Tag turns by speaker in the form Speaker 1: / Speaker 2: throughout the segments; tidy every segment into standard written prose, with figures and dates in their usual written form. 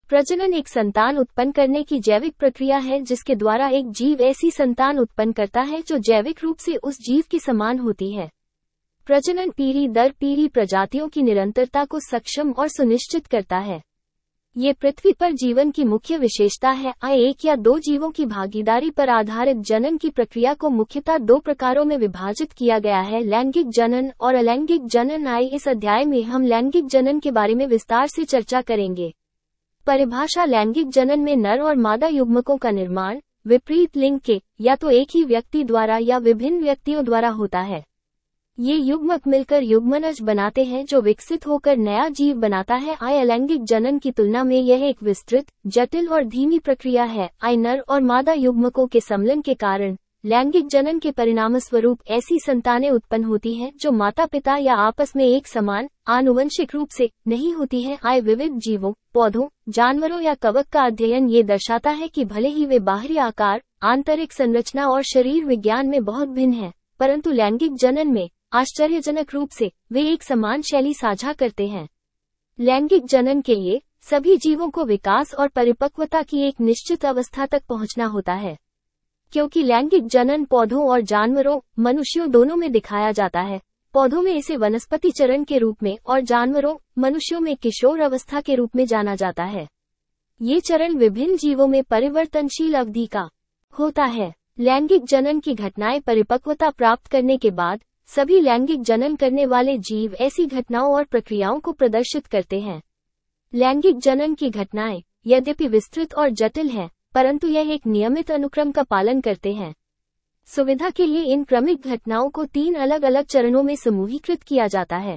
Speaker 1: प्रजनन एक संतान उत्पन्न करने की जैविक प्रक्रिया है जिसके द्वारा एक जीव ऐसी संतान उत्पन्न करता है जो जैविक रूप से उस जीव के समान होती है। प्रजनन पीढ़ी दर पीढ़ी प्रजातियों की निरंतरता को सक्षम और सुनिश्चित करता है। ये पृथ्वी पर जीवन की मुख्य विशेषता है। एक या दो जीवों की भागीदारी पर आधारित जनन की प्रक्रिया को मुख्यतः दो प्रकारों में विभाजित किया गया है, लैंगिक जनन और अलैंगिक जनन। इस अध्याय में हम लैंगिक जनन के बारे में विस्तार से चर्चा करेंगे। परिभाषा: लैंगिक जनन में नर और मादा युग्मकों का निर्माण विपरीत लिंग के या तो एक ही व्यक्ति द्वारा या विभिन्न व्यक्तियों द्वारा होता है। ये युग्मक मिलकर युग्मनज बनाते हैं जो विकसित होकर नया जीव बनाता है। अलैंगिक जनन की तुलना में यह एक विस्तृत, जटिल और धीमी प्रक्रिया है। नर और मादा युग्मकों के सम्मिलन के कारण लैंगिक जनन के परिणामस्वरूप ऐसी संतानें उत्पन्न होती हैं जो माता पिता या आपस में एक समान आनुवंशिक रूप से नहीं होती हैं। विविध जीवों, पौधों, जानवरों या कवक का अध्ययन ये दर्शाता है कि भले ही वे बाहरी आकार, आंतरिक संरचना और शरीर विज्ञान में बहुत भिन्न हैं, परंतु लैंगिक जनन में आश्चर्यजनक रूप से वे एक समान शैली साझा करते हैं। लैंगिक जनन के लिए सभी जीवों को विकास और परिपक्वता की एक निश्चित अवस्था तक पहुंचना होता है। क्योंकि लैंगिक जनन पौधों और जानवरों, मनुष्यों दोनों में दिखाया जाता है, पौधों में इसे वनस्पति चरण के रूप में और जानवरों, मनुष्यों में किशोर अवस्था के रूप में जाना जाता है। ये चरण विभिन्न जीवों में परिवर्तनशील अवधि का होता है। लैंगिक जनन की घटनाएं परिपक्वता प्राप्त करने के बाद सभी लैंगिक जनन करने वाले जीव ऐसी घटनाओं और प्रक्रियाओं को प्रदर्शित करते हैं। लैंगिक जनन की घटनाएं यद्यपि विस्तृत और जटिल हैं, परंतु यह एक नियमित अनुक्रम का पालन करते हैं। सुविधा के लिए इन क्रमिक घटनाओं को 3 अलग अलग चरणों में समूहीकृत किया जाता है।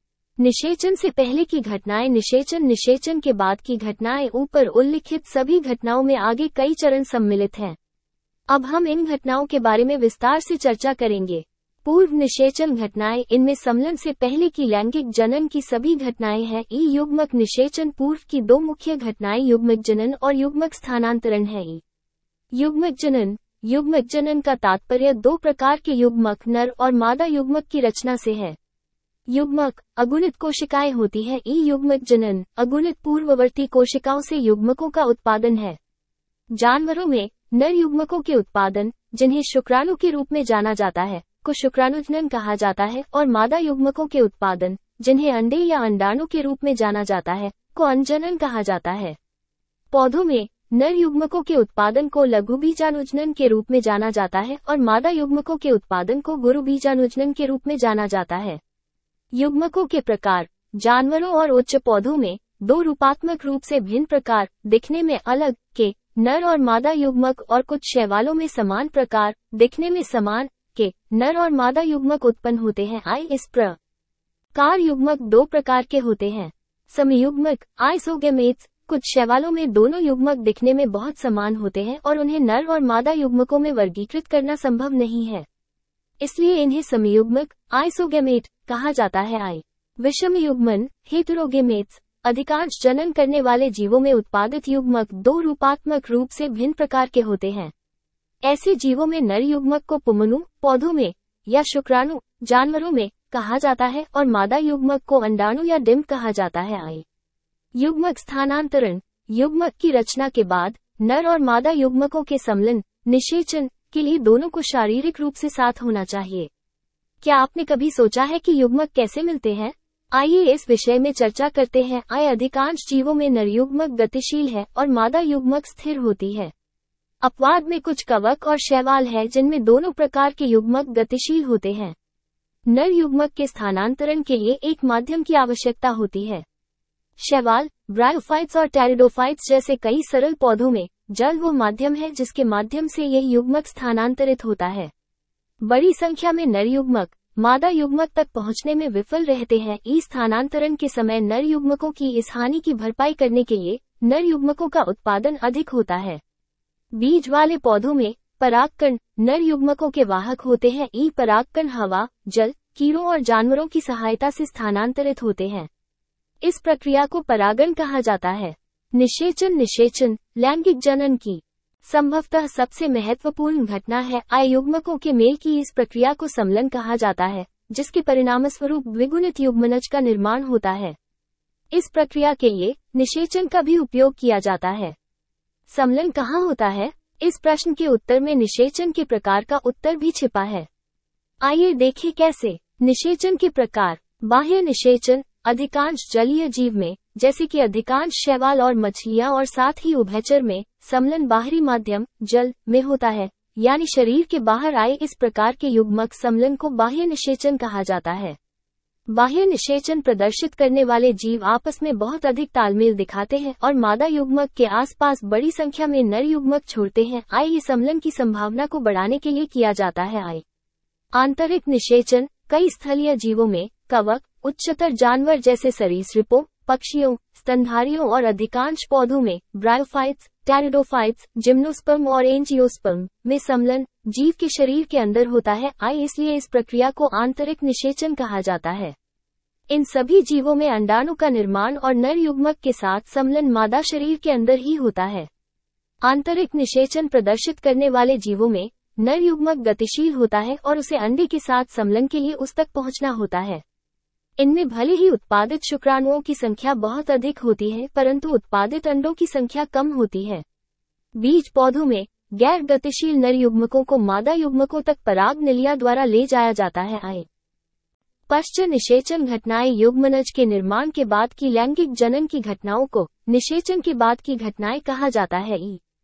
Speaker 1: निषेचन से पहले की घटनाएं निषेचन, निषेचन के बाद की घटनाएं। ऊपर उल्लिखित सभी घटनाओं में आगे कई चरण सम्मिलित हैं। अब हम इन घटनाओं के बारे में विस्तार से चर्चा करेंगे। पूर्व निषेचन घटनाएं, इनमें सम्मिलन से पहले की लैंगिक जनन की सभी घटनाएं हैं। युग्मक निषेचन पूर्व की 2 मुख्य घटनाएं युग्मक जनन और युग्मक स्थानांतरण है। युग्मक जनन का तात्पर्य 2 प्रकार के युग्मक नर और मादा युग्मक की रचना से है। युग्मक अगुणित कोशिकाएं होती है। युग्मक जनन अगुणित पूर्ववर्ती कोशिकाओं से युग्मकों का उत्पादन है। जानवरों में नर युग्मकों के उत्पादन, जिन्हें शुक्राणु के रूप में जाना जाता है, को शुक्राणुजनन कहा जाता है, और मादा युग्मकों के उत्पादन, जिन्हें अंडे या अंडाणु के रूप में जाना जाता है, को अंडजनन कहा जाता है। पौधों में नर युग्मकों के उत्पादन को लघुबीजाणुजनन के रूप में जाना जाता है और मादा युग्मकों के उत्पादन को गुरुबीजाणुजनन के रूप में जाना जाता है। युग्मकों के प्रकार: जानवरों और उच्च पौधों में 2 रूपात्मक रूप से भिन्न प्रकार, दिखने में अलग के नर और मादा युग्मक, और कुछ शैवालों में समान प्रकार, दिखने में समान के नर और मादा युग्मक उत्पन्न होते हैं। इस प्रकार युग्मक 2 प्रकार के होते हैं। समयुग्मक आइसोगेमेट्स। कुछ शैवालों में दोनों युग्मक दिखने में बहुत समान होते हैं और उन्हें नर और मादा युग्मकों में वर्गीकृत करना संभव नहीं है, इसलिए इन्हें समयुग्मक आइसोगेमेट कहा जाता है। विषम युग्मन हेटेरोगेमेट्स। अधिकांश जनन करने वाले जीवों में उत्पादित युग्मक 2 रूपात्मक रूप से भिन्न प्रकार के होते हैं। ऐसे जीवों में नर युग्मक को पुमनु, पौधों में, या शुक्राणु, जानवरों में कहा जाता है, और मादा युग्मक को अंडाणु या डिम्ब कहा जाता है। युग्मक स्थानांतरण। युग्मक की रचना के बाद नर और मादा युग्मकों के सम्मिलन, निषेचन के लिए दोनों को शारीरिक रूप से साथ होना चाहिए। क्या आपने कभी सोचा है कि युग्मक कैसे मिलते हैं? आइए इस विषय में चर्चा करते हैं। अधिकांश जीवों में नर युग्मक गतिशील है और मादा युग्मक स्थिर होती है। अपवाद में कुछ कवक और शैवाल है जिनमें दोनों प्रकार के युग्मक गतिशील होते हैं। नर युग्मक के स्थानांतरण के लिए एक माध्यम की आवश्यकता होती है। शैवाल, ब्रायोफाइट्स और टेरिडोफाइट्स जैसे कई सरल पौधों में जल वो माध्यम है जिसके माध्यम से यह युग्मक स्थानांतरित होता है। बड़ी संख्या में नर युग्मक मादा युग्मक तक पहुंचने में विफल रहते हैं। स्थानांतरण के समय नर युग्मकों की इस हानि की भरपाई करने के लिए नर युग्मकों का उत्पादन अधिक होता है। बीज वाले पौधों में परागकण नर युग्मकों के वाहक होते हैं। परागकण हवा, जल, कीड़ों और जानवरों की सहायता से स्थानांतरित होते हैं। इस प्रक्रिया को परागण कहा जाता है। निषेचन लैंगिक जनन की संभवतः सबसे महत्वपूर्ण घटना है। युग्मकों के मेल की इस प्रक्रिया को सम्मिलन कहा जाता है, जिसके परिणामस्वरूप द्विगुणित युग्मनज का निर्माण होता है। इस प्रक्रिया के लिए निषेचन का भी उपयोग किया जाता है। समलन कहाँ होता है? इस प्रश्न के उत्तर में निषेचन के प्रकार का उत्तर भी छिपा है। आइए देखें कैसे। निषेचन के प्रकार। बाह्य निषेचन अधिकांश जलीय जीव में, जैसे कि अधिकांश शैवाल और मछलियां और साथ ही उभयचर में, समलन बाहरी माध्यम जल में होता है, यानी शरीर के बाहर आए इस प्रकार के युग्मक समलन को बाह्य निषेचन कहा जाता है। बाह्य निषेचन प्रदर्शित करने वाले जीव आपस में बहुत अधिक तालमेल दिखाते हैं और मादा युग्मक के आसपास बड़ी संख्या में नर युग्मक छोड़ते हैं। ये समलन की संभावना को बढ़ाने के लिए किया जाता है। आंतरिक निषेचन कई स्थलीय जीवों में, कवक, उच्चतर जानवर जैसे सरीसृपों, पक्षियों, स्तनधारियों और अधिकांश पौधों में, ब्रायोफाइट्स, टेरिडोफाइट्स, जिम्नोस्पर्म और एंजियोस्पर्म में समलन जीव के शरीर के अंदर होता है। इसलिए इस प्रक्रिया को आंतरिक निषेचन कहा जाता है। इन सभी जीवों में अंडाणु का निर्माण और नर युग्मक के साथ समलन मादा शरीर के अंदर ही होता है। आंतरिक निषेचन प्रदर्शित करने वाले जीवों में नर युग्मक गतिशील होता है और उसे अंडे के साथ समलन के लिए उस तक पहुंचना होता है। इनमें भले ही उत्पादित शुक्राणुओं की संख्या बहुत अधिक होती है, परंतु उत्पादित अंडों की संख्या कम होती है। बीज पौधों में गैर गतिशील नर युग्मकों को मादा युग्मकों तक पराग नलिया द्वारा ले जाया जाता है। पश्च निषेचन घटनाएं युग्मनज के निर्माण के बाद की लैंगिक जनन की घटनाओं को निषेचन के बाद की घटनाएं कहा जाता है।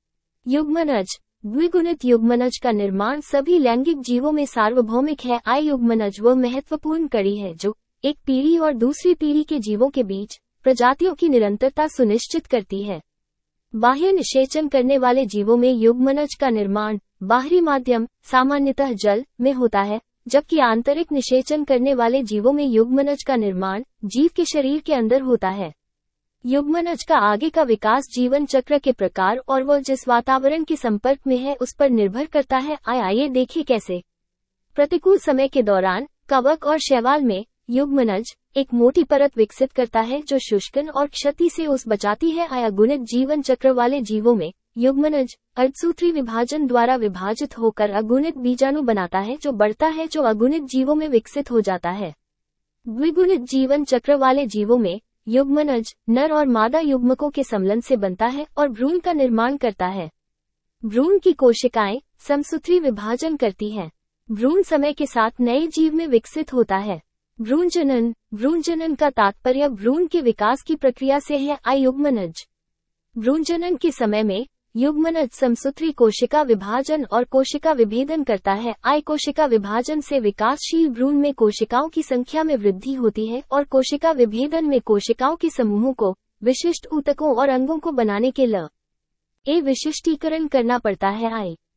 Speaker 1: युग्मनज द्विगुणित युग्मनज का निर्माण सभी लैंगिक जीवों में सार्वभौमिक है। युग्मनज वह महत्वपूर्ण कड़ी है जो एक पीढ़ी और दूसरी पीढ़ी के जीवों के बीच प्रजातियों की निरंतरता सुनिश्चित करती है। बाह्य निषेचन करने वाले जीवों में युग्मनज का निर्माण बाहरी माध्यम सामान्यतः जल में होता है, जबकि आंतरिक निषेचन करने वाले जीवों में युग्मनज का निर्माण जीव के शरीर के अंदर होता है। युग्मनज का आगे का विकास जीवन चक्र के प्रकार और वह जिस वातावरण के संपर्क में है उस पर निर्भर करता है। आइए देखें कैसे। प्रतिकूल समय के दौरान कवक और शैवाल में युग्मनज एक मोटी परत विकसित करता है जो शुष्कन और क्षति से उस बचाती है। अगुणित जीवन चक्र वाले जीवों में युग्मनज अर्धसूत्री विभाजन द्वारा विभाजित होकर अगुणित बीजाणु बनाता है जो बढ़ता है, जो अगुणित जीवों में विकसित हो जाता है। द्विगुणित जीवन चक्र वाले जीवों में युग्मनज नर और मादा युग्मकों के सम्मिलन से बनता है और भ्रूण का निर्माण करता है। भ्रूण की कोशिकाएं समसूत्री विभाजन करती हैं। भ्रूण समय के साथ नए जीव में विकसित होता है। भ्रूणजनन का तात्पर्य भ्रूण के विकास की प्रक्रिया से है। युग्मनज भ्रूणजनन के समय में युग्मनज समसूत्री कोशिका विभाजन और कोशिका विभेदन करता है। कोशिका विभाजन से विकासशील भ्रूण में कोशिकाओं की संख्या में वृद्धि होती है और कोशिका विभेदन में कोशिकाओं के समूहों को विशिष्ट ऊतकों और अंगों को बनाने के लिए विशिष्टीकरण करना पड़ता है।